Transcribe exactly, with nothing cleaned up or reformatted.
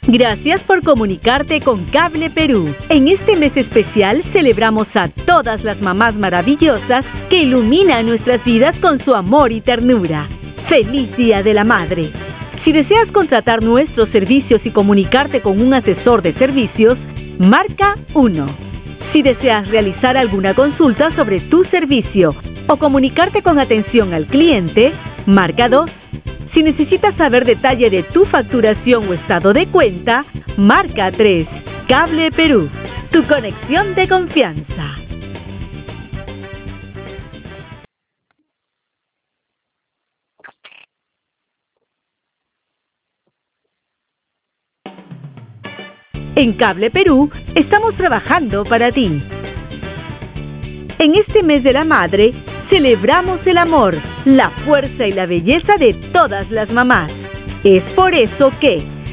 Gracias por comunicarte con Cable Perú. En este mes especial celebramos a todas las mamás maravillosas que iluminan nuestras vidas con su amor y ternura. ¡Feliz Día de la Madre! Si deseas contratar nuestros servicios y comunicarte con un asesor de servicios, marca uno. Si deseas realizar alguna consulta sobre tu servicio o comunicarte con atención al cliente, marca dos. Si necesitas saber detalle de tu facturación o estado de cuenta, marca tres. Cable Perú, tu conexión de confianza. En Cable Perú estamos trabajando para ti. En este mes de la madre, celebramos el amor, la fuerza y la belleza de todas las mamás. Es por eso que,